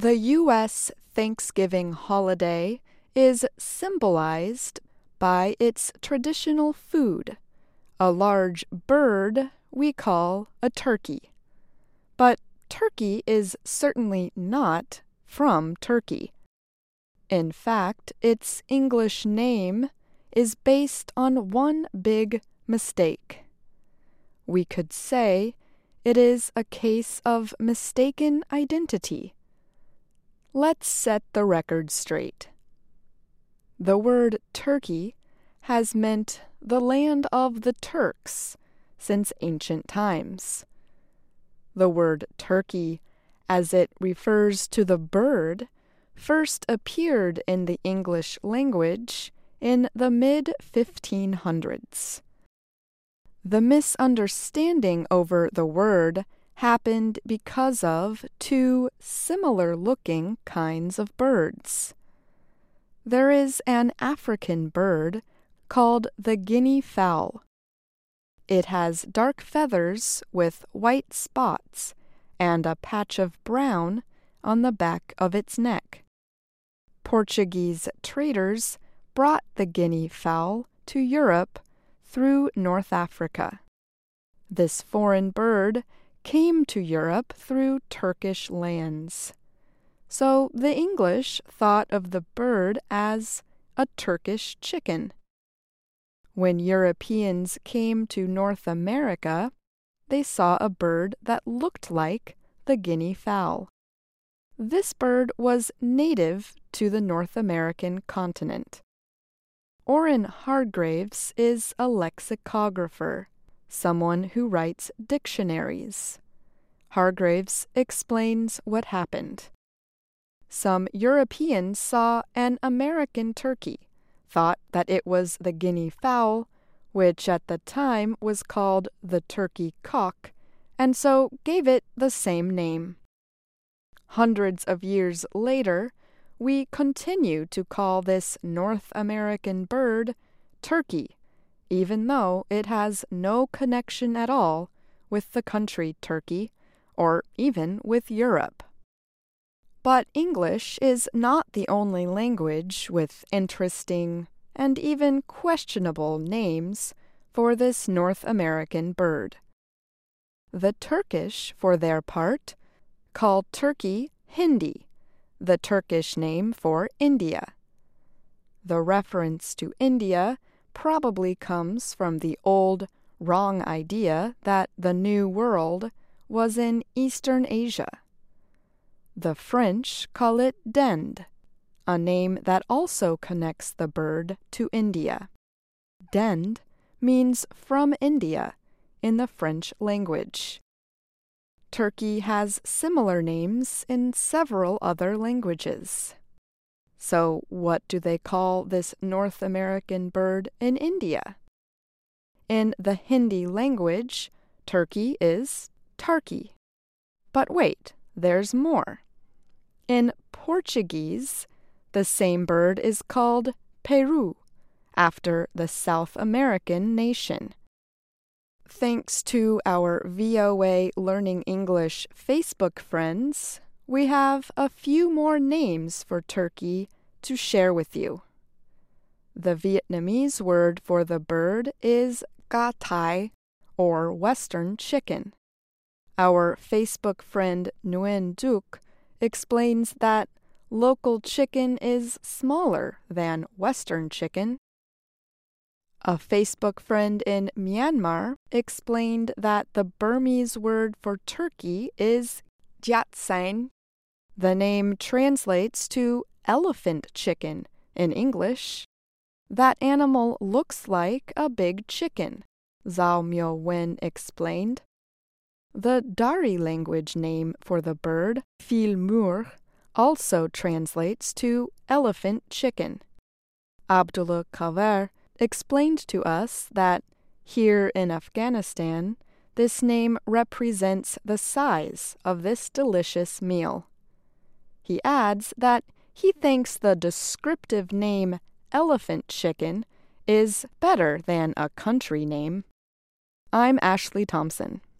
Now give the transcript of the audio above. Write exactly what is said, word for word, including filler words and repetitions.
The U S Thanksgiving holiday is symbolized by its traditional food, a large bird we call a turkey. But turkey is certainly not from Turkey. In fact, its English name is based on one big mistake. We could say it is a case of mistaken identity. Let's set the record straight. The word Turkey has meant the land of the Turks since ancient times. The word turkey, as it refers to the bird, first appeared in the English language in the mid fifteen hundreds. The misunderstanding over the word happened because of two similar-looking kinds of birds. There is an African bird called the guinea fowl. It has dark feathers with white spots and a patch of brown on the back of its neck. Portuguese traders brought the guinea fowl to Europe through North Africa. This foreign bird came to Europe through Turkish lands. So the English thought of the bird as a Turkish chicken. When Europeans came to North America, they saw a bird that looked like the guinea fowl. This bird was native to the North American continent. Orrin Hargraves is a lexicographer, someone who writes dictionaries. Hargraves explains what happened. Some Europeans saw an American turkey, thought that it was the guinea fowl, which at the time was called the turkey cock, and so gave it the same name. Hundreds of years later, we continue to call this North American bird turkey, even though it has no connection at all with the country Turkey, or even with Europe. But English is not the only language with interesting and even questionable names for this North American bird. The Turkish, for their part, call turkey Hindi, the Turkish name for India. The reference to India probably comes from the old, wrong idea that the New World was in Eastern Asia. The French call it dinde, a name that also connects the bird to India. Dinde means from India in the French language. Turkey has similar names in several other languages. So what do they call this North American bird in India? In the Hindi language, turkey is tarki. But wait, there's more. In Portuguese, the same bird is called peru, after the South American nation. Thanks to our V O A Learning English Facebook friends, we have a few more names for turkey to share with you. The Vietnamese word for the bird is gà thai, or Western chicken. Our Facebook friend Nguyen Duc explains that local chicken is smaller than Western chicken. A Facebook friend in Myanmar explained that the Burmese word for turkey is giat saen. The name translates to elephant chicken in English. That animal looks like a big chicken, Zhao Myo Wen explained. The Dari language name for the bird, fil mur, also translates to elephant chicken. Abdullah Kaver explained to us that here in Afghanistan, this name represents the size of this delicious meal. He adds that he thinks the descriptive name elephant chicken is better than a country name. I'm Ashley Thompson.